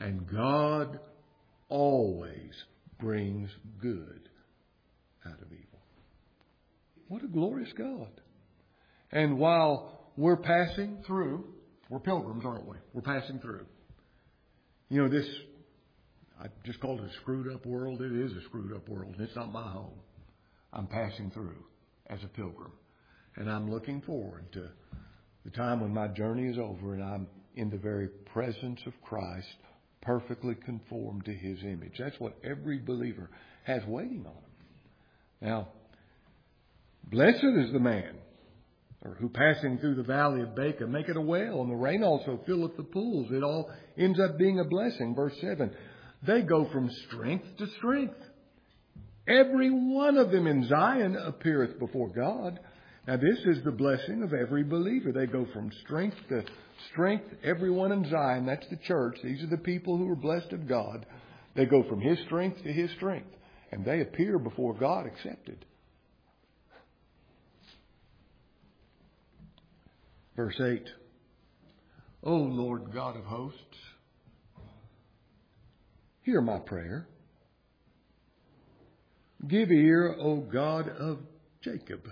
And God always brings good out of evil. What a glorious God. And while we're passing through, we're pilgrims, aren't we? We're passing through. You know, this, I just called it a screwed up world. It is a screwed up world. It's not my home. I'm passing through as a pilgrim. And I'm looking forward to the time when my journey is over and I'm in the very presence of Christ, perfectly conformed to His image. That's what every believer has waiting on him. Now, blessed is the man who passing through the valley of Baca maketh a well, and the rain also filleth the pools. It all ends up being a blessing. Verse 7, they go from strength to strength. Every one of them in Zion appeareth before God. Now this is the blessing of every believer. They go from strength to strength. Everyone in Zion, that's the church. These are the people who are blessed of God. They go from His strength to His strength. And they appear before God accepted. Verse 8. O Lord God of hosts, hear my prayer. Give ear, O God of Jacob.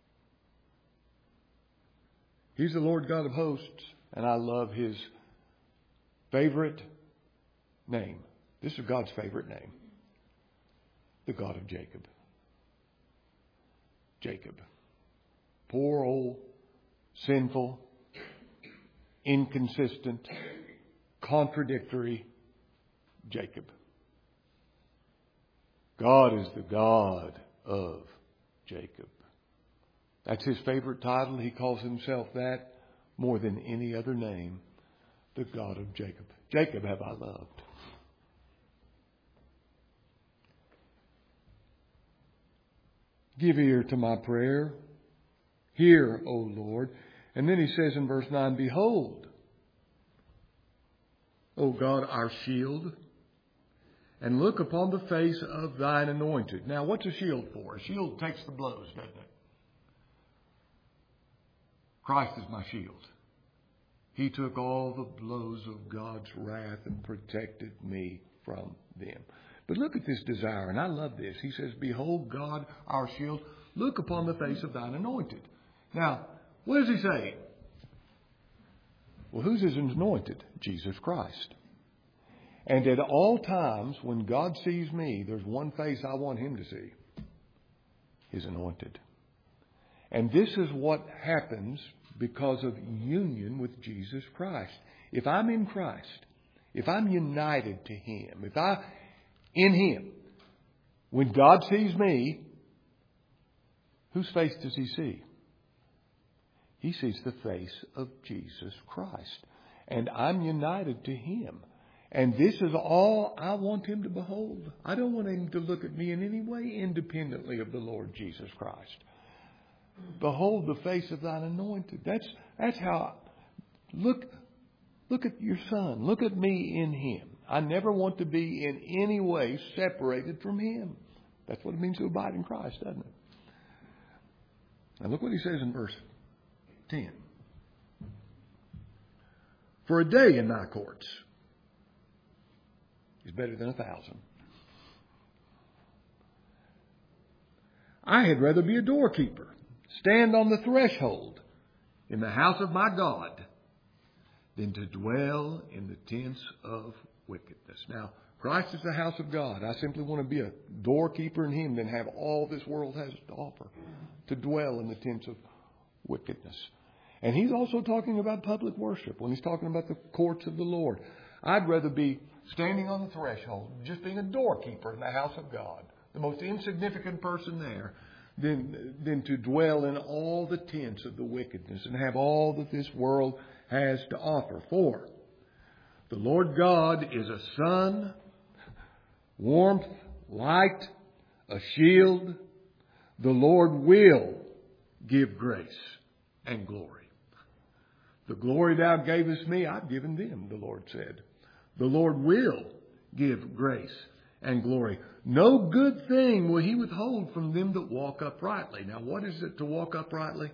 He's the Lord God of hosts, and I love His favorite name. This is God's favorite name. The God of Jacob. Jacob. Poor old, sinful, inconsistent, contradictory Jacob. God is the God of Jacob. That's His favorite title. He calls Himself that more than any other name. The God of Jacob. Jacob have I loved. Give ear to my prayer. Hear, O Lord. And then He says in verse 9, behold, O God, our shield, and look upon the face of Thine anointed. Now, what's a shield for? A shield takes the blows, doesn't it? Christ is my shield. He took all the blows of God's wrath and protected me from them. But look at this desire, and I love this. He says, behold, God, our shield, look upon the face of Thine anointed. Now, what is He saying? Well, who's His anointed? Jesus Christ. And at all times, when God sees me, there's one face I want Him to see. His anointed. And this is what happens because of union with Jesus Christ. If I'm in Christ, if I'm united to Him, if I in Him, when God sees me, whose face does He see? He sees the face of Jesus Christ. And I'm united to Him. And this is all I want Him to behold. I don't want Him to look at me in any way independently of the Lord Jesus Christ. Behold the face of Thine anointed. That's how. Look at your Son. Look at me in Him. I never want to be in any way separated from Him. That's what it means to abide in Christ, doesn't it? Now look what He says in verse 10. For a day in Thy courts is better than 1,000. I had rather be a doorkeeper, stand on the threshold in the house of my God, than to dwell in the tents of wickedness. Now, Christ is the house of God. I simply want to be a doorkeeper in Him than have all this world has to offer, to dwell in the tents of wickedness. And He's also talking about public worship when He's talking about the courts of the Lord. I'd rather be standing on the threshold, just being a doorkeeper in the house of God, the most insignificant person there, than to dwell in all the tents of the wickedness and have all that this world has to offer. For the Lord God is a sun, warmth, light, a shield. The Lord will give grace and glory. The glory Thou gavest me, I've given them, the Lord said. The Lord will give grace and glory. No good thing will He withhold from them that walk uprightly. Now, what is it to walk uprightly?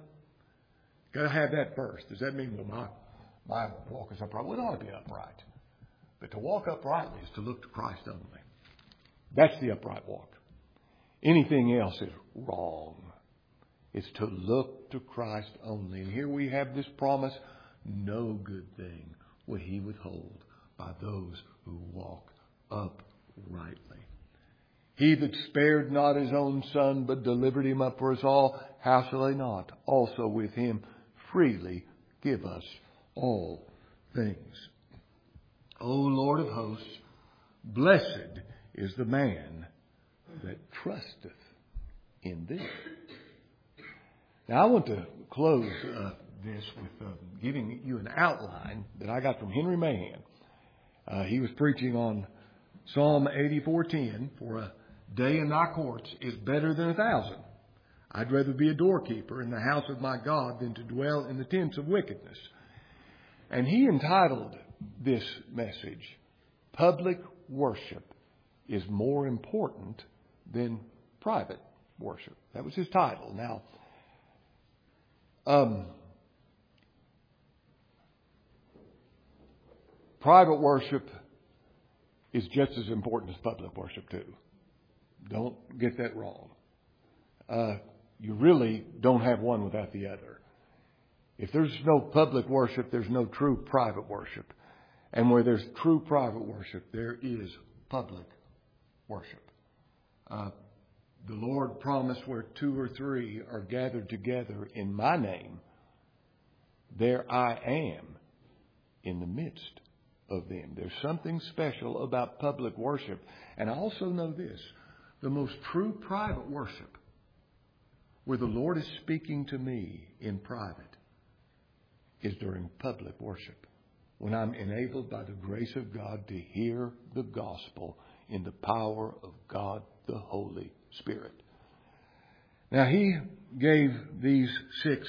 Got to have that first. Does that mean, well, my walk is upright? Well, it ought to be upright. But to walk uprightly is to look to Christ only. That's the upright walk. Anything else is wrong. It's to look to Christ only. And here we have this promise, no good thing will He withhold by those who walk uprightly. He that spared not His own Son, but delivered Him up for us all, how shall He not also with Him freely give us all things? O Lord of hosts, blessed is the man that trusteth in Thee. Now I want to close this with giving you an outline that I got from Henry Mahan. He was preaching on Psalm 84:10, for a day in thy courts is better than 1,000. I'd rather be a doorkeeper in the house of my God than to dwell in the tents of wickedness. And he entitled this message, Public Worship is More Important Than Private Worship. That was his title. Now, private worship is just as important as public worship too. Don't get that wrong. You really don't have one without the other. If there's no public worship, there's no true private worship. And where there's true private worship, there is public worship. The Lord promised where 2 or 3 are gathered together in my name, there I am in the midst of them. There's something special about public worship. And I also know this, the most true private worship, where the Lord is speaking to me in private, is during public worship, when I'm enabled by the grace of God to hear the gospel in the power of God the Holy Spirit. Now, he gave these 6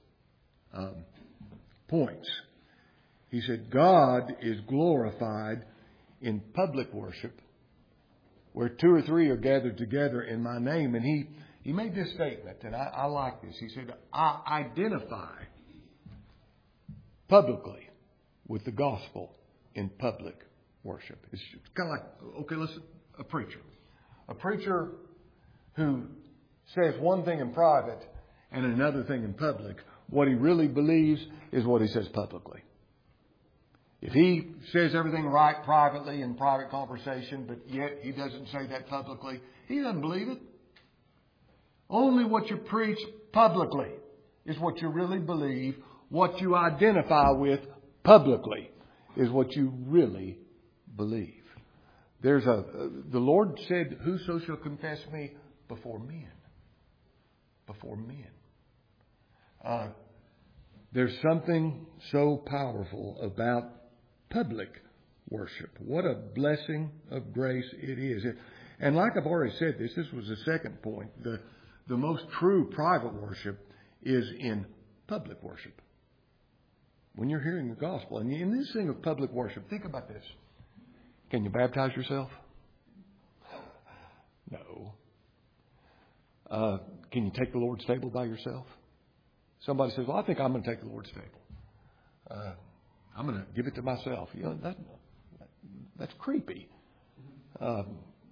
points. He said, God is glorified in public worship, where 2 or 3 are gathered together in my name. And he made this statement, and I like this. He said, I identify publicly with the gospel in public worship. It's kind of like, okay, listen, a preacher. A preacher who says one thing in private and another thing in public, what he really believes is what he says publicly. If he says everything right privately in private conversation, but yet he doesn't say that publicly, he doesn't believe it. Only what you preach publicly is what you really believe. What you identify with publicly is what you really believe. The Lord said, whoso shall confess me before men. Before men. There's something so powerful about public worship. What a blessing of grace it is. And like I've already said this was the second point. The most true private worship is in public worship. When you're hearing the gospel. And in this thing of public worship, think about this. Can you baptize yourself? No. Can you take the Lord's table by yourself? Somebody says, well, I think I'm going to take the Lord's table. I'm going to give it to myself. You know, that's creepy. I'll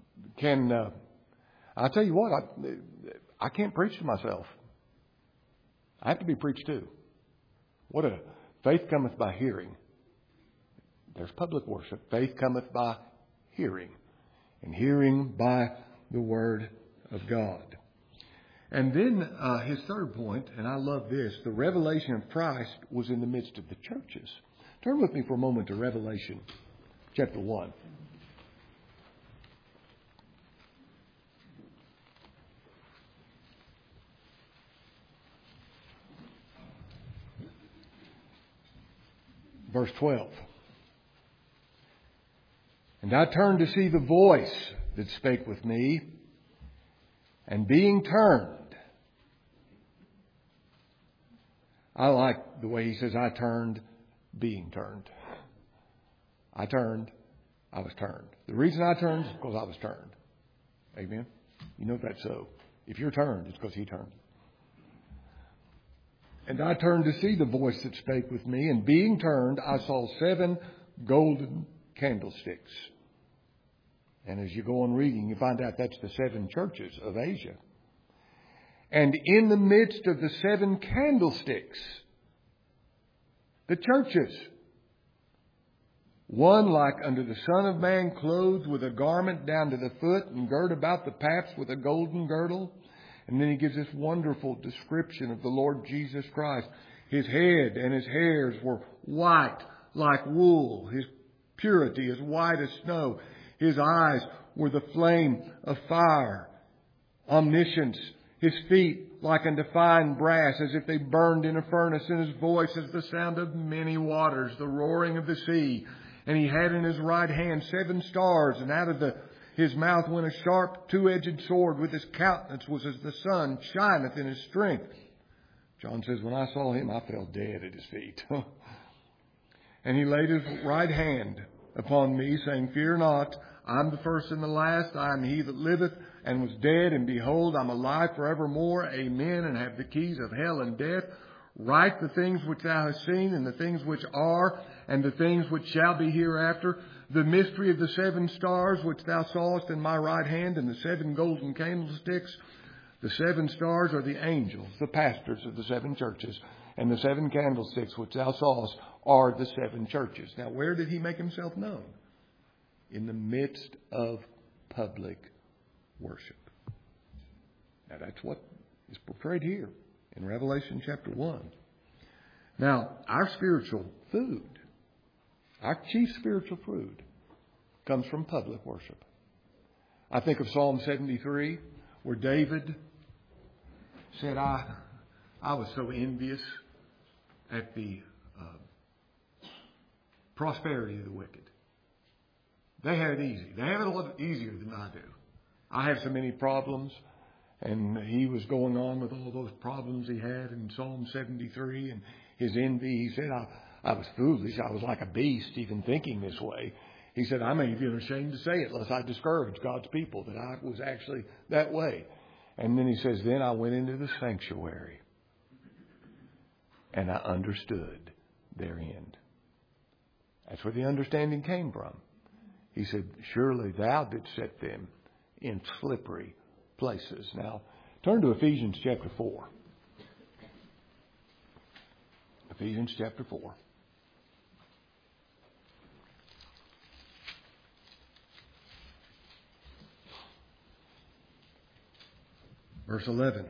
tell you what, I can't preach to myself. I have to be preached to. What a faith cometh by hearing. There's public worship. Faith cometh by hearing. And hearing by the Word of God. And then his third point, and I love this, the revelation of Christ was in the midst of the churches. Turn with me for a moment to Revelation chapter 1. Verse 12. And I turned to see the voice that spake with me, and being turned. I like the way he says, I turned, being turned. I turned, I was turned. The reason I turned is because I was turned. Amen? You know that's so. If you're turned, it's because he turned. And I turned to see the voice that spake with me, and being turned, I saw 7 golden candlesticks. And as you go on reading, you find out that's the 7 churches of Asia. And in the midst of the 7 candlesticks, the churches, one like unto the Son of Man, clothed with a garment down to the foot, and girt about the paps with a golden girdle. And then he gives this wonderful description of the Lord Jesus Christ. His head and his hairs were white like wool. His purity as white as snow. His eyes were the flame of fire. Omniscience. His feet like unto fine brass, as if they burned in a furnace. And his voice as the sound of many waters, the roaring of the sea. And he had in his right hand 7 stars, and out of his mouth went a sharp 2-edged sword. With his countenance was as the sun shineth in his strength. John says, when I saw him, I fell dead at his feet. And he laid his right hand upon me, saying, Fear not, I am the first and the last. I am he that liveth and was dead, and behold, I am alive forevermore. Amen. And have the keys of hell and death. Write the things which thou hast seen, and the things which are, and the things which shall be hereafter. The mystery of the 7 stars which thou sawest in my right hand, and the 7 golden candlesticks. The 7 stars are the angels, the pastors of the 7 churches. And the 7 candlesticks which thou sawest are the 7 churches. Now, where did he make himself known? In the midst of public worship. Now, that's what is portrayed here in Revelation chapter 1. Now, our spiritual food, our chief spiritual food, comes from public worship. I think of Psalm 73, where David said, I was so envious at the prosperity of the wicked. They have it easy. They have it a lot easier than I do. I have so many problems. And he was going on with all those problems he had in Psalm 73 and his envy. He said, I was foolish. I was like a beast even thinking this way. He said, I'm even ashamed to say it lest I discourage God's people, that I was actually that way. And then he says, then I went into the sanctuary and I understood their end. That's where the understanding came from. He said, surely thou didst set them in slippery places. Now, turn to Ephesians chapter 4. Ephesians chapter 4. Verse 11.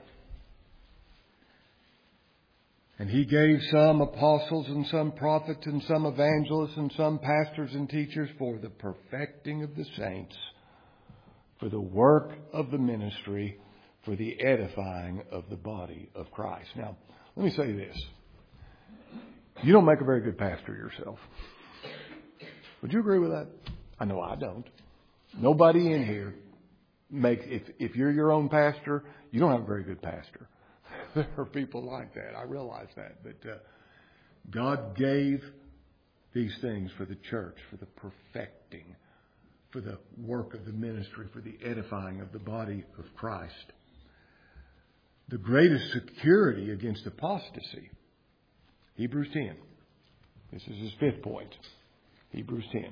And he gave some apostles and some prophets and some evangelists and some pastors and teachers for the perfecting of the saints, for the work of the ministry, for the edifying of the body of Christ. Now, let me say this. You don't make a very good pastor yourself. Would you agree with that? I know I don't. Nobody in here makes, if you're your own pastor, you don't have a very good pastor. There are people like that. I realize that. But God gave these things for the church, for the perfecting, for the work of the ministry, for the edifying of the body of Christ. The greatest security against apostasy. Hebrews 10. This is his 5th point. Hebrews 10.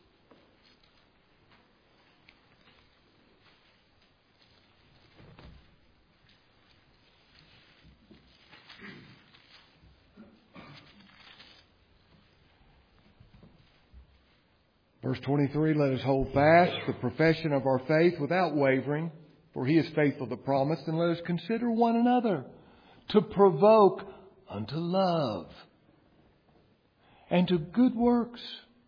Verse 23, let us hold fast the profession of our faith without wavering, for he is faithful to promise, and let us consider one another to provoke unto love and to good works.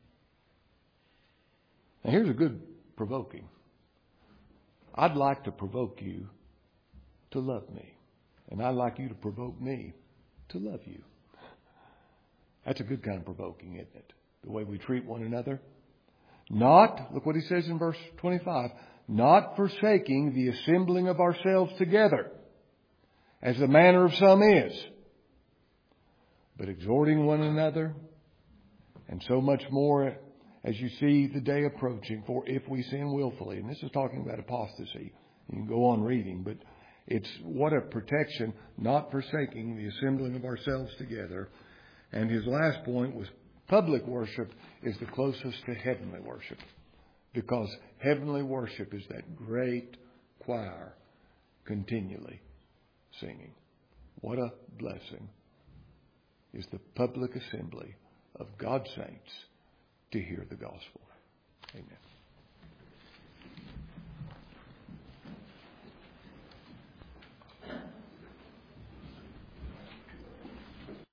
Now here's a good provoking. I'd like to provoke you to love me, and I'd like you to provoke me to love you. That's a good kind of provoking, isn't it? The way we treat one another. Not, look what he says in verse 25, not forsaking the assembling of ourselves together, as the manner of some is, but exhorting one another, and so much more as you see the day approaching. For if we sin willfully, and this is talking about apostasy, you can go on reading, but it's what a protection, not forsaking the assembling of ourselves together. And his last point was Public worship is the closest to heavenly worship, because heavenly worship is that great choir continually singing. What a blessing is the public assembly of God's saints to hear the gospel. Amen.